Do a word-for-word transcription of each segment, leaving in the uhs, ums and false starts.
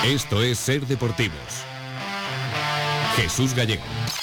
Esto es Ser Deportivos. Jesús Gallego.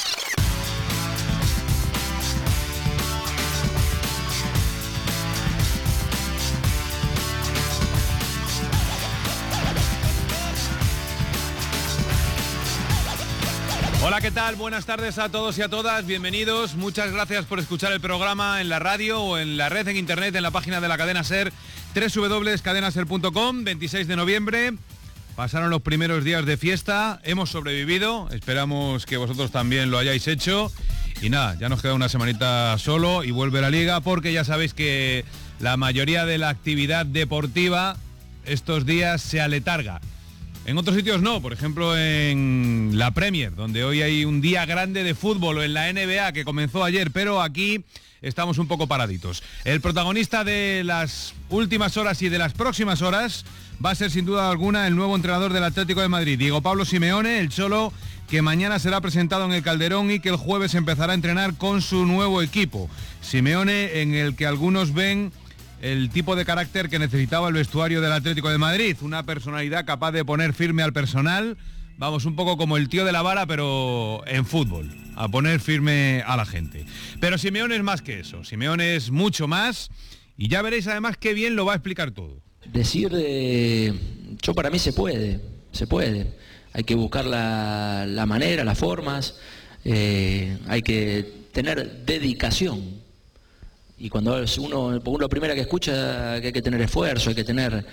Hola, ¿qué tal? Buenas tardes a todos y a todas, bienvenidos. Muchas gracias por escuchar el programa en la radio o en la red, en internet, en la página de la cadena SER, doble u doble u doble u punto cadena ser punto com. veintiséis de noviembre, pasaron los primeros días de fiesta, hemos sobrevivido, esperamos que vosotros también lo hayáis hecho. Y nada, ya nos queda una semanita solo y vuelve la liga, porque ya sabéis que la mayoría de la actividad deportiva estos días se aletarga. En otros sitios no, por ejemplo en la Premier, donde hoy hay un día grande de fútbol, o en la N B A que comenzó ayer, pero aquí estamos un poco paraditos. El protagonista de las últimas horas y de las próximas horas va a ser sin duda alguna el nuevo entrenador del Atlético de Madrid, Diego Pablo Simeone, el Cholo, que mañana será presentado en el Calderón y que el jueves empezará a entrenar con su nuevo equipo. Simeone, en el que algunos ven el tipo de carácter que necesitaba el vestuario del Atlético de Madrid, una personalidad capaz de poner firme al personal, vamos, un poco como el tío de la vara, pero en fútbol, a poner firme a la gente. Pero Simeone es más que eso, Simeone es mucho más, y ya veréis además qué bien lo va a explicar todo. Decir, eh, yo para mí se puede, se puede, hay que buscar la, la manera, las formas, eh, hay que tener dedicación. Y cuando uno, uno lo primero que escucha que hay que tener esfuerzo, hay que tener,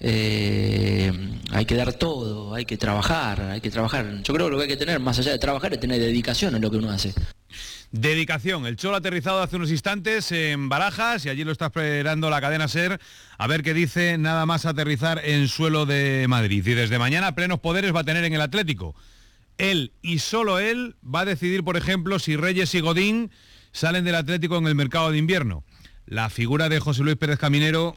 eh, hay que dar todo, hay que trabajar, hay que trabajar. Yo creo que lo que hay que tener, más allá de trabajar, es tener dedicación en lo que uno hace. Dedicación. El Cholo ha aterrizado hace unos instantes en Barajas y allí lo está esperando la cadena SER a ver qué dice nada más aterrizar en suelo de Madrid. Y desde mañana plenos poderes va a tener en el Atlético. Él y solo él va a decidir, por ejemplo, si Reyes y Godín salen del Atlético en el mercado de invierno. La figura de José Luis Pérez Caminero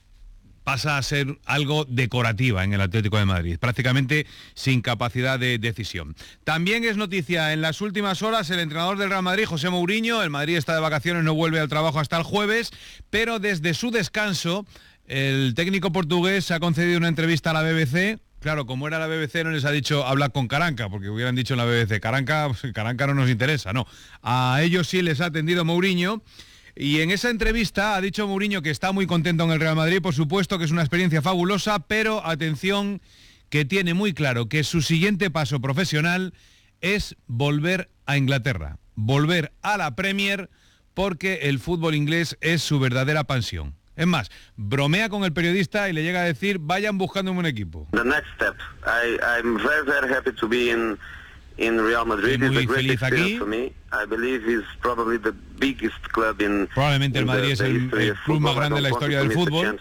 pasa a ser algo decorativa en el Atlético de Madrid, prácticamente sin capacidad de decisión. También es noticia en las últimas horas el entrenador del Real Madrid, José Mourinho. El Madrid está de vacaciones, no vuelve al trabajo hasta el jueves, pero desde su descanso el técnico portugués ha concedido una entrevista a la B B C. Claro, como era la B B C no les ha dicho hablar con Caranca, porque hubieran dicho en la B B C, Caranca, pues, Caranca no nos interesa, no. A ellos sí les ha atendido Mourinho, y en esa entrevista ha dicho Mourinho que está muy contento en el Real Madrid, por supuesto que es una experiencia fabulosa, pero atención, que tiene muy claro que su siguiente paso profesional es volver a Inglaterra, volver a la Premier, porque el fútbol inglés es su verdadera pasión. Es más, bromea con el periodista y le llega a decir, vayan buscando un equipo. The next step. I, I'm very, very happy to be in, in Real Madrid. It's a great experience for me. I believe it's probably the biggest club in. Probablemente el Madrid es el, el club más grande en la historia del fútbol.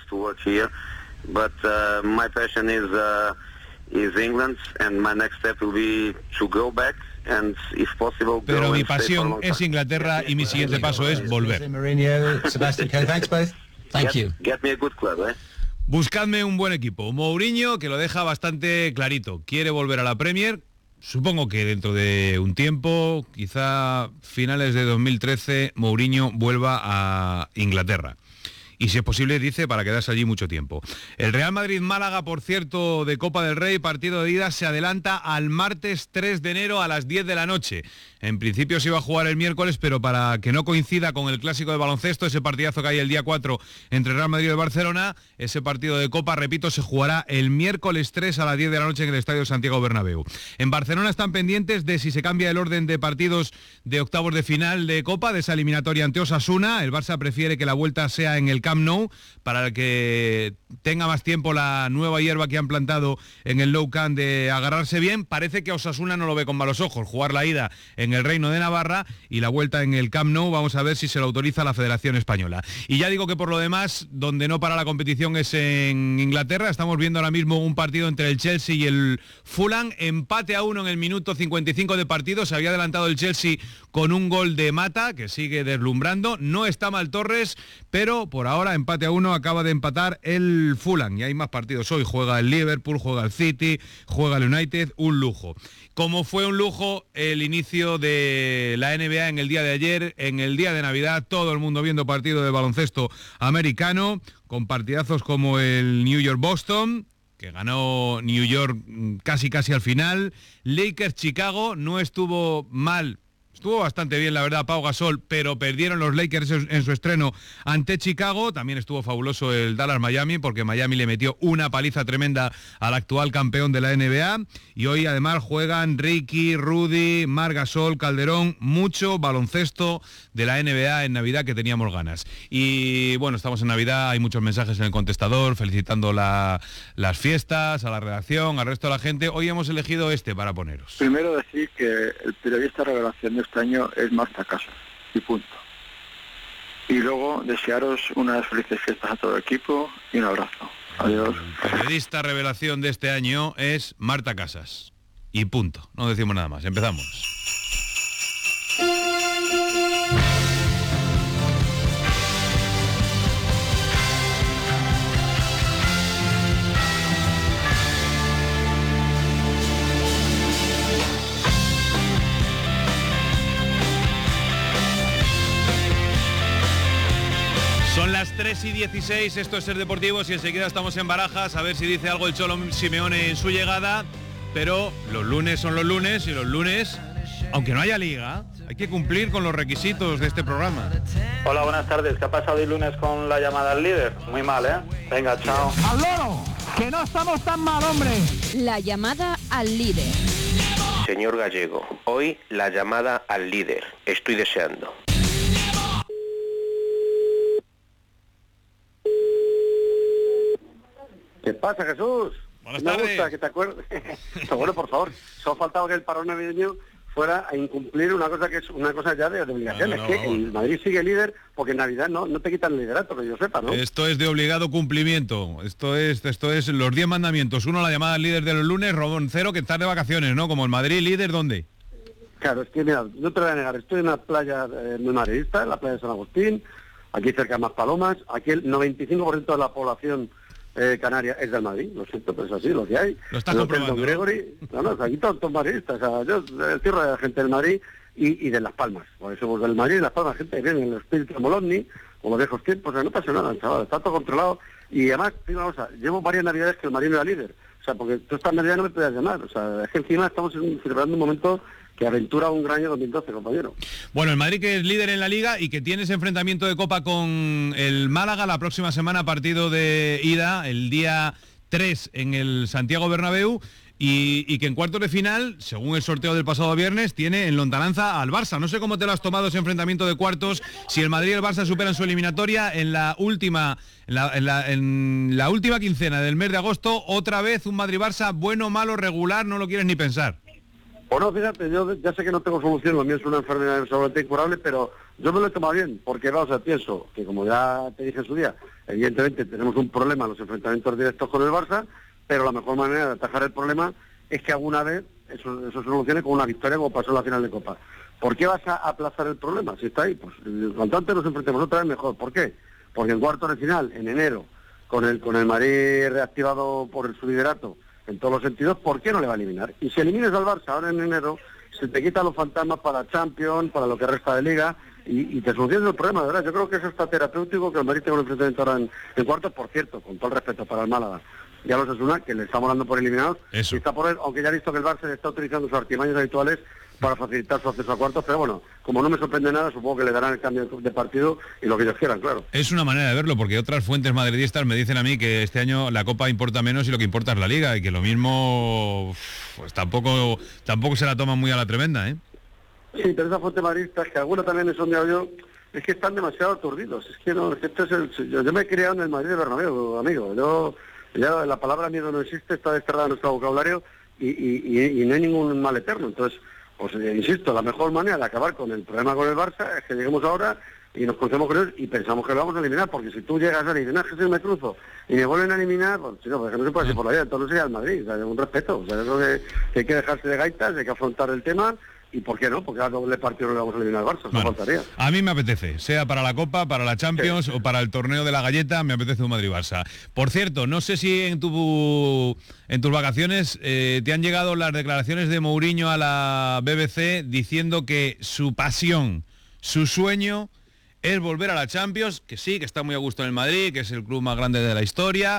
But uh, my passion is uh, is England, and my next step will be to go back. And if possible, Pero mi pasión es Inglaterra y mi siguiente paso es volver. Thank you. Get, get me a good club, eh? Buscadme un buen equipo. Mourinho, que lo deja bastante clarito, quiere volver a la Premier. Supongo que dentro de un tiempo, quizá finales de dos mil trece, Mourinho vuelva a Inglaterra. Y si es posible, dice, para quedarse allí mucho tiempo. El Real Madrid-Málaga, por cierto, de Copa del Rey, partido de ida, se adelanta al martes tres de enero a las diez de la noche. En principio se iba a jugar el miércoles, pero para que no coincida con el clásico de baloncesto, ese partidazo que hay el día cuatro entre Real Madrid y Barcelona, ese partido de Copa, repito, se jugará el miércoles tres a las diez de la noche en el Estadio Santiago Bernabéu. En Barcelona están pendientes de si se cambia el orden de partidos de octavos de final de Copa, de esa eliminatoria ante Osasuna. El Barça prefiere que la vuelta sea en el Camp Nou, para que tenga más tiempo la nueva hierba que han plantado en el Nou Camp de agarrarse bien. Parece que Osasuna no lo ve con malos ojos, jugar la ida en el Reino de Navarra y la vuelta en el Camp Nou. Vamos a ver si se lo autoriza la Federación Española. Y ya digo que por lo demás, donde no para la competición es en Inglaterra. Estamos viendo ahora mismo un partido entre el Chelsea y el Fulham, empate a uno en el minuto cincuenta y cinco de partido. Se había adelantado el Chelsea con un gol de Mata, que sigue deslumbrando. No está mal Torres, pero por ahora empate a uno, acaba de empatar el Fulham. Y hay más partidos hoy, juega el Liverpool, juega el City, juega el United, un lujo. Como fue un lujo el inicio de la N B A en el día de ayer, en el día de Navidad, todo el mundo viendo partido de baloncesto americano, con partidazos como el New York-Boston, que ganó New York casi casi al final. Lakers Chicago no estuvo mal. Estuvo bastante bien, la verdad, Pau Gasol, pero perdieron los Lakers en su estreno ante Chicago. También estuvo fabuloso el Dallas-Miami, porque Miami le metió una paliza tremenda al actual campeón de la N B A. Y hoy, además, juegan Ricky, Rudy, Marc Gasol, Calderón, mucho baloncesto de la N B A en Navidad, que teníamos ganas. Y, bueno, estamos en Navidad, hay muchos mensajes en el contestador, felicitando la, las fiestas, a la redacción, al resto de la gente. Hoy hemos elegido este para poneros. Primero decir que el periodista revelación de este año es Marta Casas, y punto. Y luego desearos unas felices fiestas a todo el equipo y un abrazo. Adiós. El periodista revelación de este año es Marta Casas, y punto. No decimos nada más. Empezamos. Son las tres y dieciséis, esto es Ser Deportivos y enseguida estamos en Barajas, a ver si dice algo el Cholo Simeone en su llegada, pero los lunes son los lunes y los lunes, aunque no haya liga, hay que cumplir con los requisitos de este programa. Hola, buenas tardes, ¿qué ha pasado el lunes con la llamada al líder? Muy mal, ¿eh? Venga, chao. ¡Al loro! ¡Que no estamos tan mal, hombre! La llamada al líder. Señor Gallego, hoy la llamada al líder, estoy deseando. ¿Qué pasa, Jesús? Buenas Me tardes. gusta que te acuerdes. Pero bueno, por favor, solo faltaba que el parón navideño fuera a incumplir una cosa que es una cosa ya de, de obligación. No, no, es que vamos. el Madrid sigue líder porque en Navidad no, no te quitan el liderato, que yo sepa, ¿no? Esto es de obligado cumplimiento, esto es esto es los diez mandamientos. Uno, la llamada al líder de los lunes, Robón cero, que estás de vacaciones, ¿no? Como el Madrid líder, ¿dónde? Claro, es que mira, no te lo voy a negar, estoy en una playa eh, muy madridista, en la playa de San Agustín, aquí cerca de Maspalomas, aquí el noventa y cinco por ciento de la población Eh, Canarias es del Madrid, lo siento, pero es así, lo que hay. Lo estás El Hotel comprobando, Don Gregory, no, no, aquí todos son madridistas, o sea, yo eh, cierro de la gente del Madrid y, y de Las Palmas, por eso somos del Madrid y Las Palmas, gente que viene en el espíritu de Molotni, como viejos tiempos, o sea, no pasa nada, chaval, está todo controlado, y además, digo una cosa, llevo varias navidades que el Madrid no era líder, o sea, porque tú esta Navidad no me podías llamar, o sea, es que encima estamos en, celebrando un momento que aventura un gran año dos mil doce, compañero. Bueno, el Madrid, que es líder en la Liga y que tiene ese enfrentamiento de Copa con el Málaga la próxima semana, partido de ida, el día tres en el Santiago Bernabéu, y, y que en cuartos de final, según el sorteo del pasado viernes, tiene en lontananza al Barça. No sé cómo te lo has tomado ese enfrentamiento de cuartos, si el Madrid y el Barça superan su eliminatoria en la última, en la, en la, en la última quincena del mes de agosto. Otra vez un Madrid-Barça bueno, malo, regular, no lo quieres ni pensar. Bueno, fíjate, yo ya sé que no tengo solución, lo mío es una enfermedad absolutamente incurable, pero yo me lo he tomado bien, porque vamos a pienso que, como ya te dije en su día, evidentemente tenemos un problema en los enfrentamientos directos con el Barça, pero la mejor manera de atajar el problema es que alguna vez eso, eso se solucione con una victoria como pasó en la final de Copa. ¿Por qué vas a aplazar el problema? Si está ahí, pues cuanto antes nos enfrentemos otra vez mejor. ¿Por qué? Porque en cuartos de final, en enero, con el, con el Madrid reactivado por su liderato, en todos los sentidos, ¿por qué no le va a eliminar? Y si eliminas al Barça ahora en enero, se te quitan los fantasmas para Champions, para lo que resta de Liga, y, y te solucionas el problema, de verdad. Yo creo que eso está terapéutico, que el Madrid tenga un enfrentamiento ahora en, en cuartos, por cierto, con todo el respeto para el Málaga. Ya los Osasuna, que le estamos dando por eliminados, Eso. y está por él, aunque ya he visto que el Barça está utilizando sus artimañas habituales para facilitar su acceso a cuartos, pero bueno, como no me sorprende nada, supongo que le darán el cambio de partido y lo que ellos quieran, claro. Es una manera de verlo, porque otras fuentes madridistas me dicen a mí que este año la Copa importa menos y lo que importa es la Liga, y que lo mismo, pues tampoco tampoco se la toman muy a la tremenda, ¿eh? Sí, pero esa fuente madridista, que algunos también he sondeado yo, es que están demasiado aturdidos. Es que no, es que esto es el, yo, yo me he criado en el Madrid de Bernabéu, amigo. Yo, ya la palabra miedo no existe, está desterrada en nuestro vocabulario y, y, y, y no hay ningún mal eterno. Entonces, pues eh, insisto, la mejor manera de acabar con el problema con el Barça es que lleguemos ahora y nos crucemos con ellos y pensamos que lo vamos a eliminar, porque si tú llegas a eliminar, que si me cruzo y me vuelven a eliminar, pues si no, pues no se puede hacer por la vida, entonces sería el Madrid, o sea, un respeto, o sea, yo creo que, que hay que dejarse de gaitas, hay que afrontar el tema. ¿Y por qué no? Porque a doble partido no le vamos a eliminar al Barça, Bueno, no faltaría. a mí me apetece, sea para la Copa, para la Champions sí. o para el torneo de la galleta, me apetece un Madrid-Barça. Por cierto, no sé si en tu en tus vacaciones eh, te han llegado las declaraciones de Mourinho a la B B C diciendo que su pasión, su sueño es volver a la Champions, que sí, que está muy a gusto en el Madrid, que es el club más grande de la historia,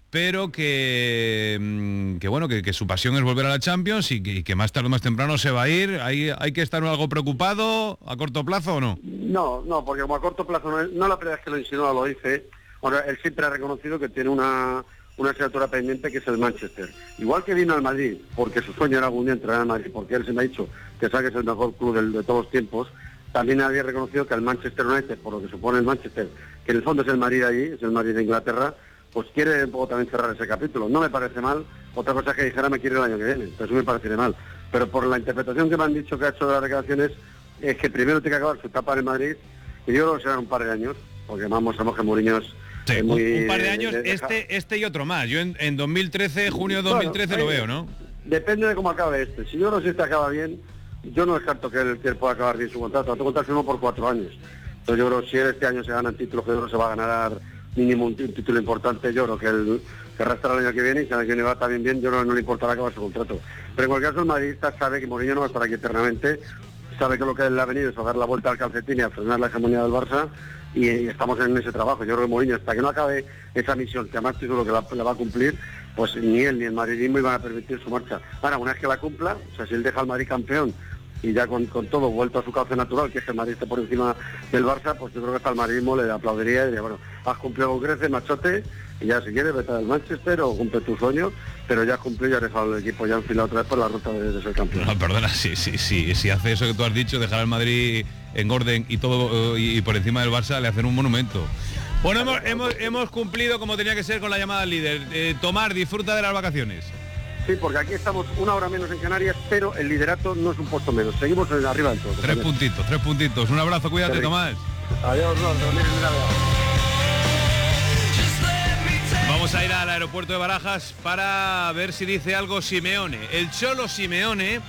pero que, que bueno, que, que su pasión es volver a la Champions y que, y que más tarde o más temprano se va a ir. ¿Hay, hay que estar algo preocupado a corto plazo o no? No, no, porque como a corto plazo no, es, no la primera vez que lo insinúa, lo dice. Ahora, él siempre ha reconocido que tiene una, una asignatura pendiente que es el Manchester. Igual que vino al Madrid, porque su sueño era algún día entrenar al Madrid, porque él se me ha dicho que sabe que es el mejor club del, de todos los tiempos, también había reconocido que el Manchester United, por lo que supone el Manchester, que en el fondo es el Madrid allí, es el Madrid de Inglaterra, pues quiere un poco también cerrar ese capítulo. No me parece mal. Otra cosa es que dijera me quiere el año que viene, entonces me parece mal. Pero por la interpretación que me han dicho que ha hecho de las declaraciones, es que primero tiene que acabar su etapa en Madrid, y yo creo que será un par de años, porque vamos, sabemos que Mourinho es, sí, es muy... Un, un par de años, de, de, este este y otro más. Yo en, en dos mil trece, junio de dos mil trece, bueno, lo veo, ¿no? Depende de cómo acabe este. Si yo no sé si este acaba bien, yo no descarto que él, que él pueda acabar bien su contrato. Va a contrato firmó por cuatro años. Entonces yo creo que si él este año se gana el título, que yo creo que se va a ganar mínimo un, un título importante, yo creo que él que arrastra el año que viene, y si el año que viene va también bien, yo no, no le importará acabar su contrato. Pero en cualquier caso el madridista sabe que Mourinho no va a estar aquí eternamente, sabe que lo que él ha venido es a dar la vuelta al calcetín y a frenar la hegemonía del Barça, y, y estamos en ese trabajo. Yo creo que Mourinho, hasta que no acabe esa misión, que además estoy seguro que la, la va a cumplir, pues ni él ni el madridismo iban a permitir su marcha. Ahora, una vez que la cumpla, o sea, si él deja al Madrid campeón y ya con, con todo vuelto a su cauce natural, que es que el Madrid esté por encima del Barça, pues yo creo que hasta el madridismo le aplaudiría y diría, bueno, has cumplido con creces, machote, y ya si quieres vete al Manchester o cumple tu sueño, pero ya has cumplido y has dejado el equipo ya enfilado otra vez por la ruta de, de ser campeón. No, perdona, sí, sí, sí, si hace eso que tú has dicho, dejar al Madrid en orden y todo y, y por encima del Barça, le hacen un monumento. Bueno, hemos, hemos, hemos cumplido como tenía que ser con la llamada al líder. Eh, Tomás, disfruta de las vacaciones. Sí, porque aquí estamos una hora menos en Canarias, pero el liderato no es un puesto menos. Seguimos en arriba del todo. Tres también. puntitos, tres puntitos. Un abrazo, cuídate, Tomás. Adiós, no, no, Vamos a ir al aeropuerto de Barajas para ver si dice algo Simeone. El Cholo Simeone,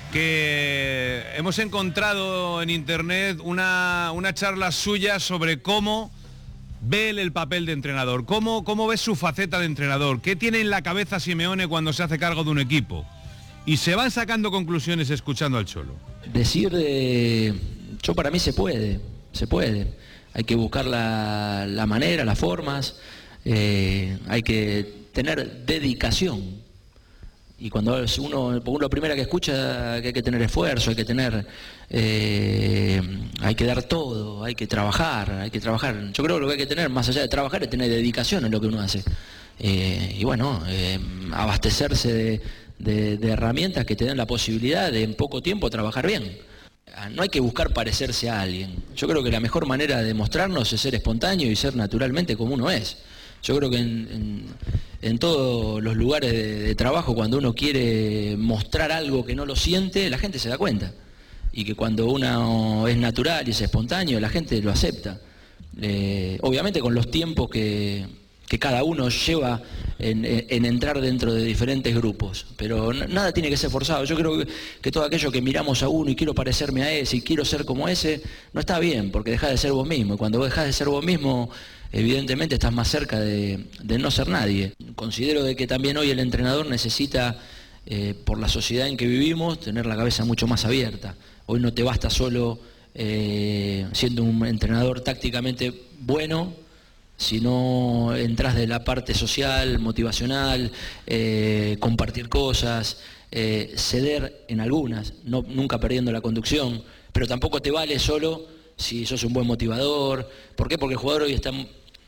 que hemos encontrado en internet una, una charla suya sobre cómo ve él el papel de entrenador, cómo, cómo ve su faceta de entrenador, qué tiene en la cabeza Simeone cuando se hace cargo de un equipo. Y se van sacando conclusiones escuchando al Cholo. Decir, eh, yo para mí se puede, se puede. Hay que buscar la, la manera, las formas, eh, hay que tener dedicación. Y cuando uno, uno lo primero que escucha que hay que tener esfuerzo, hay que tener, eh, hay que dar todo, hay que trabajar, hay que trabajar. Yo creo que lo que hay que tener, más allá de trabajar, es tener dedicación en lo que uno hace. Eh, y bueno, eh, abastecerse de, de, de herramientas que te den la posibilidad de en poco tiempo trabajar bien. No hay que buscar parecerse a alguien. Yo creo que la mejor manera de mostrarnos es ser espontáneo y ser naturalmente como uno es. Yo creo que en, en, en todos los lugares de, de trabajo, cuando uno quiere mostrar algo que no lo siente, la gente se da cuenta. Y que cuando uno es natural y es espontáneo, la gente lo acepta. Eh, obviamente con los tiempos que, que cada uno lleva en, en entrar dentro de diferentes grupos. Pero nada tiene que ser forzado. Yo creo que, que todo aquello que miramos a uno y quiero parecerme a ese y quiero ser como ese, no está bien, porque dejás de ser vos mismo. Y cuando vos dejás de ser vos mismo, evidentemente estás más cerca de, de no ser nadie. Considero de que también hoy el entrenador necesita, eh, por la sociedad en que vivimos, tener la cabeza mucho más abierta. Hoy no te basta solo eh, siendo un entrenador tácticamente bueno, sino entras de la parte social, motivacional, eh, compartir cosas, eh, ceder en algunas, no, nunca perdiendo la conducción, pero tampoco te vale solo si sos un buen motivador. ¿Por qué? Porque el jugador hoy está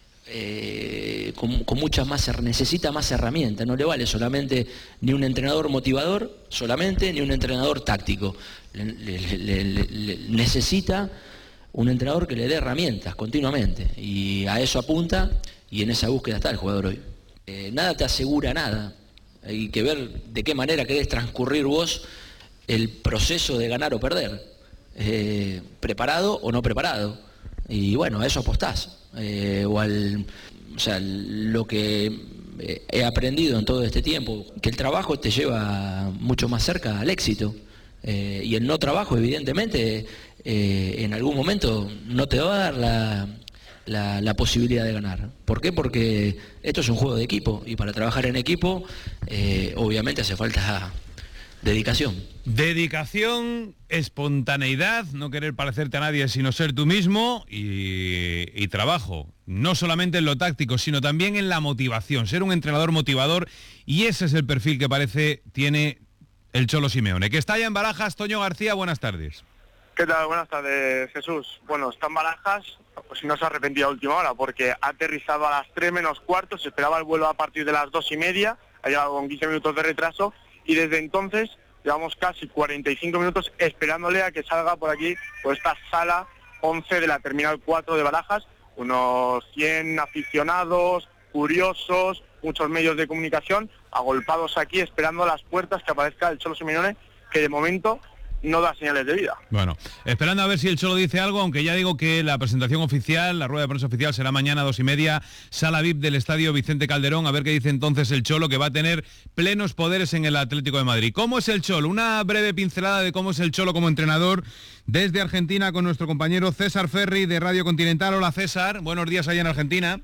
eh, con, con muchas más, necesita más herramientas. No le vale solamente ni un entrenador motivador, solamente, ni un entrenador táctico. Le, le, le, le, le, necesita un entrenador que le dé herramientas continuamente. Y a eso apunta, y en esa búsqueda está el jugador hoy. Eh, nada te asegura nada. Hay que ver de qué manera querés transcurrir vos el proceso de ganar o perder. Eh, preparado o no preparado, y bueno, a eso apostás, eh, o al, o sea, lo que he aprendido en todo este tiempo, que el trabajo te lleva mucho más cerca al éxito, eh, y el no trabajo evidentemente eh, en algún momento no te va a dar la, la, la posibilidad de ganar. ¿Por qué? Porque esto es un juego de equipo, y para trabajar en equipo eh, obviamente hace falta Dedicación. Dedicación, espontaneidad, no querer parecerte a nadie sino ser tú mismo y, y trabajo, no solamente en lo táctico, sino también en la motivación, ser un entrenador motivador, y ese es el perfil que parece tiene el Cholo Simeone, que está allá en Barajas. Toño García, buenas tardes. ¿Qué tal? Buenas tardes, Jesús. Bueno, está en Barajas, pues si no se ha arrepentido a última hora, porque ha aterrizado a las tres menos cuarto, se esperaba el vuelo a partir de las dos y media, ha llegado con quince minutos de retraso, y desde entonces llevamos casi cuarenta y cinco minutos esperándole a que salga por aquí, por esta sala once de la Terminal cuatro de Barajas, unos cien aficionados, curiosos, muchos medios de comunicación, agolpados aquí esperando a las puertas que aparezca el Cholo Simeone, que de momento no da señales de vida. Bueno, esperando a ver si el Cholo dice algo, aunque ya digo que la presentación oficial, la rueda de prensa oficial será mañana a dos y media, sala V I P del Estadio Vicente Calderón, a ver qué dice entonces el Cholo, que va a tener plenos poderes en el Atlético de Madrid. ¿Cómo es el Cholo? Una breve pincelada de cómo es el Cholo como entrenador desde Argentina con nuestro compañero César Ferri de Radio Continental. Hola César, buenos días allá en Argentina.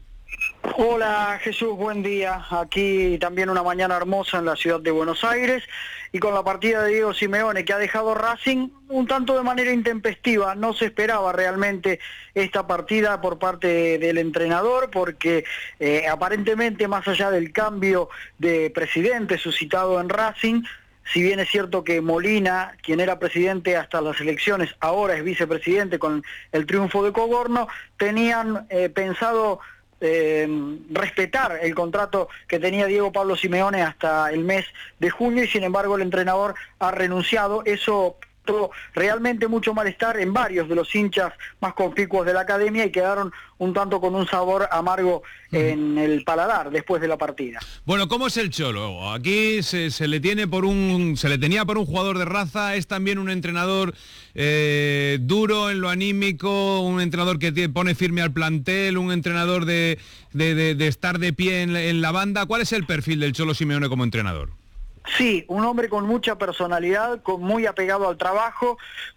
Hola Jesús, buen día. Aquí también una mañana hermosa en la ciudad de Buenos Aires y con la partida de Diego Simeone, que ha dejado Racing un tanto de manera intempestiva. No se esperaba realmente esta partida por parte del entrenador, porque eh, aparentemente, más allá del cambio de presidente suscitado en Racing, si bien es cierto que Molina, quien era presidente hasta las elecciones, ahora es vicepresidente con el triunfo de Cogorno, tenían eh, pensado Eh, respetar el contrato que tenía Diego Pablo Simeone hasta el mes de junio, y sin embargo el entrenador ha renunciado. Eso causó realmente mucho malestar en varios de los hinchas más conspicuos de la academia, y quedaron un tanto con un sabor amargo en el paladar después de la partida. Bueno, ¿cómo es el Cholo? Aquí se, se le tiene por un se le tenía por un jugador de raza, es también un entrenador eh, duro en lo anímico, un entrenador que tiene, pone firme al plantel, un entrenador de, de, de, de estar de pie en, en la banda. ¿Cuál es el perfil del Cholo Simeone como entrenador? Sí, un hombre con mucha personalidad, con muy apegado al trabajo,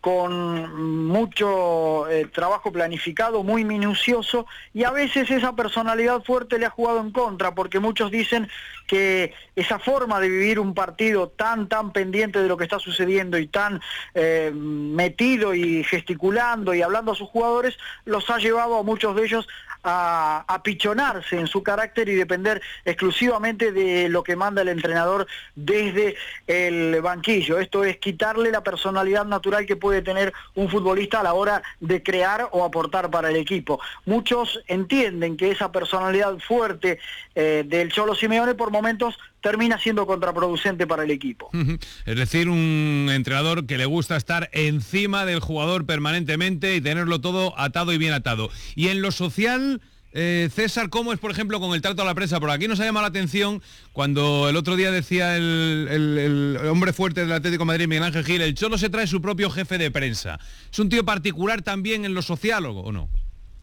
con mucho eh, trabajo planificado, muy minucioso, y a veces esa personalidad fuerte le ha jugado en contra, porque muchos dicen que esa forma de vivir un partido tan, tan pendiente de lo que está sucediendo y tan eh, metido y gesticulando y hablando a sus jugadores, los ha llevado a muchos de ellos a apichonarse en su carácter y depender exclusivamente de lo que manda el entrenador desde el banquillo. Esto es quitarle la personalidad natural que puede tener un futbolista a la hora de crear o aportar para el equipo. Muchos entienden que esa personalidad fuerte eh, del Cholo Simeone por momentos termina siendo contraproducente para el equipo. Es decir, un entrenador que le gusta estar encima del jugador permanentemente y tenerlo todo atado y bien atado. Y en lo social, eh, César, ¿cómo es, por ejemplo, con el trato a la prensa? Por aquí nos ha llamado la atención cuando el otro día decía el, el, el hombre fuerte del Atlético de Madrid, Miguel Ángel Gil, el Cholo se trae su propio jefe de prensa. ¿Es un tío particular también en lo social o no?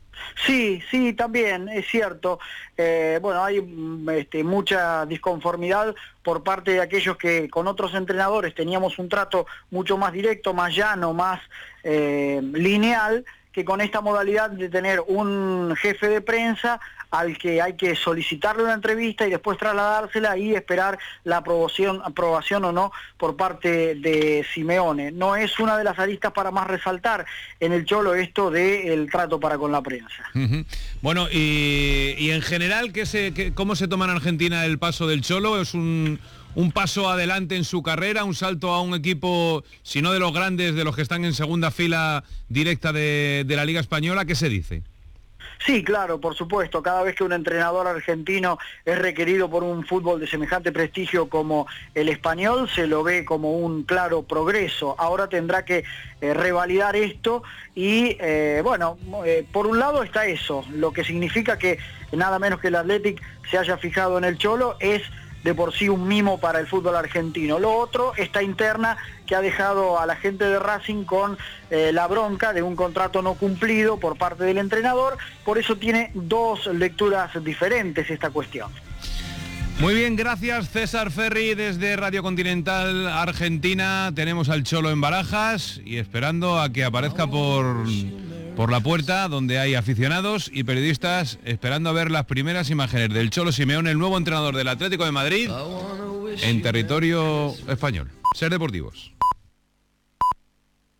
Sí, sí, también, es cierto. Eh, bueno, hay este, mucha disconformidad por parte de aquellos que con otros entrenadores teníamos un trato mucho más directo, más llano, más eh, lineal, que con esta modalidad de tener un jefe de prensa al que hay que solicitarle una entrevista y después trasladársela y esperar la aprobación, aprobación o no por parte de Simeone. No es una de las aristas para más resaltar en el Cholo esto del trato para con la prensa. Uh-huh. Bueno, y, y en general, ¿qué se, qué, ¿cómo se toma en Argentina el paso del Cholo? ¿Es un, un paso adelante en su carrera, un salto a un equipo, si no de los grandes, de los que están en segunda fila directa de, de la Liga Española? ¿Qué se dice? Sí, claro, por supuesto. Cada vez que un entrenador argentino es requerido por un fútbol de semejante prestigio como el español, se lo ve como un claro progreso. Ahora tendrá que eh, revalidar esto y, eh, bueno, eh, por un lado está eso, lo que significa que nada menos que el Athletic se haya fijado en el Cholo es de por sí un mimo para el fútbol argentino. Lo otro, esta interna que ha dejado a la gente de Racing con eh, la bronca de un contrato no cumplido por parte del entrenador, por eso tiene dos lecturas diferentes esta cuestión. Muy bien, gracias César Ferri desde Radio Continental Argentina. Tenemos al Cholo en Barajas y esperando a que aparezca por... por la puerta, donde hay aficionados y periodistas esperando a ver las primeras imágenes del Cholo Simeone, el nuevo entrenador del Atlético de Madrid, en territorio español. Ser Deportivos.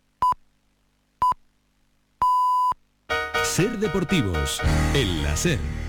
Ser Deportivos, en la SER.